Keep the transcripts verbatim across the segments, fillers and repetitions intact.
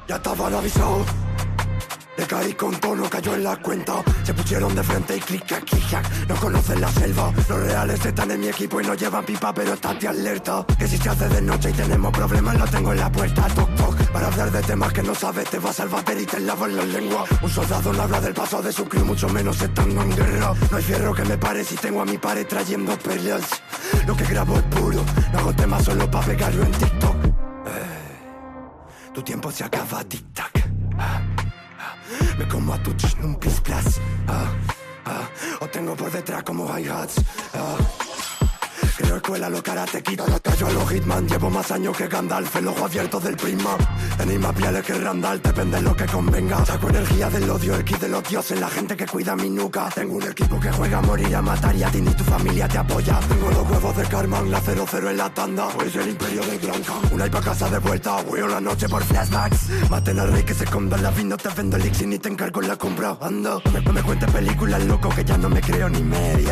Ya estaban avisados. Le caí con tono, cayó en la cuenta. Se pusieron de frente y clic, clac, clic, clac. No conocen la selva. Los reales están en mi equipo y no llevan pipa, pero están de alerta. Que si se hace de noche y tenemos problemas, lo tengo en la puerta. Toc, toc. Para hablar de temas que no sabes, te vas al váter y te lavas la lengua. Un soldado no habla del paso de su crew, mucho menos estando en guerra. No hay fierro que me pare si tengo a mi pared trayendo peleas. Lo que grabo es puro, no hago temas solo pa' pegarlo en TikTok. Eh, tu tiempo se acaba, tic-tac. Ah. Me como a tu ch, un pis plas. Ah, ah. O tengo por detrás como hi-hats. Ah. Creo escuela los karate quito. Callo a los Hitman. Llevo más años que Gandalf. El ojo abierto del prisma. Tenéis más pieles que Randall. Depende lo que convenga. Saco energía del odio. El kit de los dioses. La gente que cuida mi nuca. Tengo un equipo que juega a morir, a matar. Y a ti ni tu familia te apoya. Tengo los huevos de Carman. La cero cero en la tanda. Hoy es el imperio del Blanca. Una y pa' casa de vuelta. Huyo la noche por flashbacks. Maten al rey que se esconda en la vida. No te vendo el elixir ni te encargo la compra. Ando. No me, no me cuentes películas, loco, que ya no me creo ni media.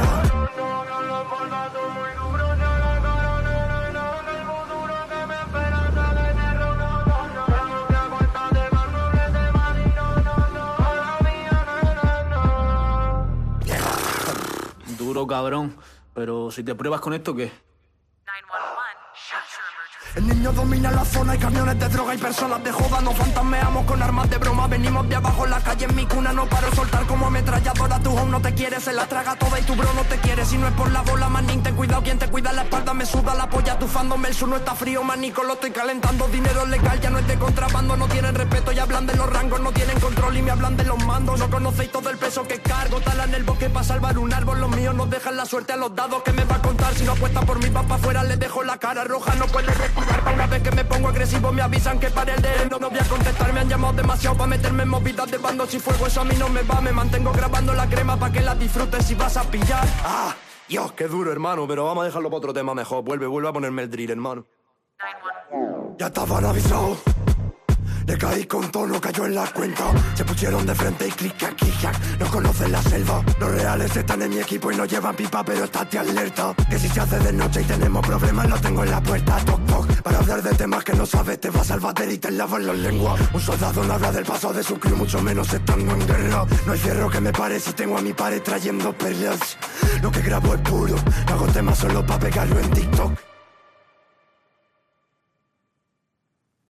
Duro, cabrón. Pero si te pruebas con esto, ¿qué? El niño domina la zona, hay camiones de droga y personas de joda. Nos fantasmeamos con armas de broma. Venimos de abajo en la calle, en mi cuna. No paro soltar como ametralladora. Tu home no te quiere, se la traga toda y tu bro no te quiere. Si no es por la bola, manín, ten cuidado. Quien te cuida la espalda me suda la polla. Tufándome el sur no está frío, manico, lo estoy calentando. Dinero legal, ya no es de contrabando. No tienen respeto y hablan de los rangos. No tienen control y me hablan de los mandos. No conocéis todo el peso que cargo. Talan el bosque para salvar un árbol. Los míos nos dejan la suerte a los dados. ¿Qué me va a contar? Si no apuesta por mí, va para afuera. Les dejo la cara roja, no puede respirar. Pa' una vez que me pongo agresivo me avisan que pare el de no, no voy a contestar, me han llamado demasiado para meterme en movidas de bandos y fuego, eso a mí no me va. Me mantengo grabando la crema para que la disfrutes si vas a pillar. Ah, Dios, qué duro, hermano, pero vamos a dejarlo para otro tema mejor. Vuelve, vuelve a ponerme el drill, hermano. Ya estaban avisados. Le caí con tono, cayó en la cuenta. Se pusieron de frente y clic, clac, clic, clac. No conocen la selva. Los reales están en mi equipo y no llevan pipa, pero estate alerta. Que si se hace de noche y tenemos problemas, lo tengo en la puerta. Toc, toc. Para hablar de temas que no sabes, te vas al váter y te lavas la lengua. Un soldado no habla del paso de su crew, mucho menos estando en guerra. No hay fierro que me pare si tengo a mi pared trayendo peleas. Lo que grabo es puro, no hago temas solo pa' pegarlo en TikTok.